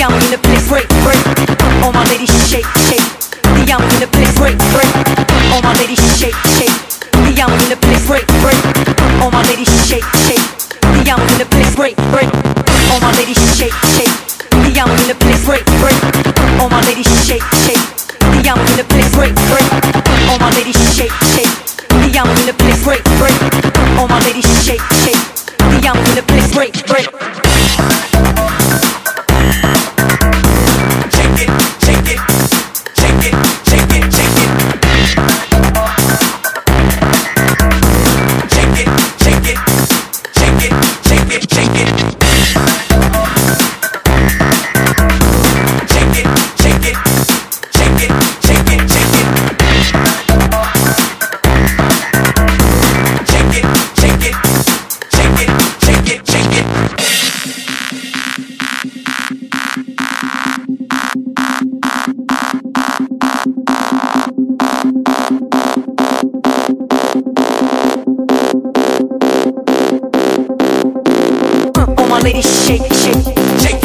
young in the place, break, break. All my ladies shake, shake. The young in the place, break, break. All my ladies shake, shake. The young in the place, break, break. All my ladies shake, shake. The young in the place, break, break. All my ladies shake, shake. The young in the place, break, break. All my ladies shake, shake. The young in the place, break, break. All my ladies shake, shake. The young in the place, break, break. All my ladies shake, shake. The young in the place, break, break. All my ladies shake, shake, shake.